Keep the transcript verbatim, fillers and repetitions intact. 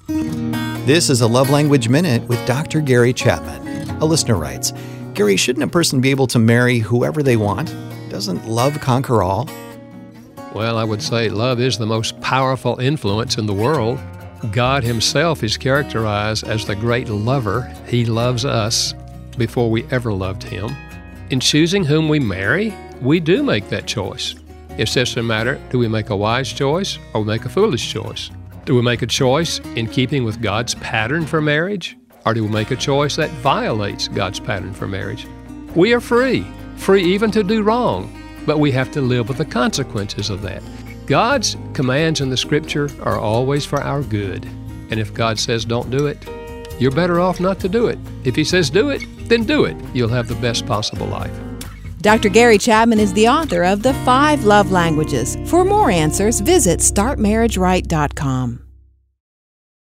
This is a Love Language Minute with Doctor Gary Chapman. A listener writes, Gary, shouldn't a person be able to marry whoever they want? Doesn't love conquer all? Well, I would say love is the most powerful influence in the world. God himself is characterized as the great lover. He loves us before we ever loved him. In choosing whom we marry, we do make that choice. It's just a matter, do we make a wise choice or we make a foolish choice? Do we make a choice in keeping with God's pattern for marriage, or do we make a choice that violates God's pattern for marriage? We are free, free even to do wrong, but we have to live with the consequences of that. God's commands in the Scripture are always for our good. And if God says don't do it, you're better off not to do it. If he says do it, then do it. You'll have the best possible life. Doctor Gary Chapman is the author of The Five Love Languages. For more answers, visit start marriage right dot com.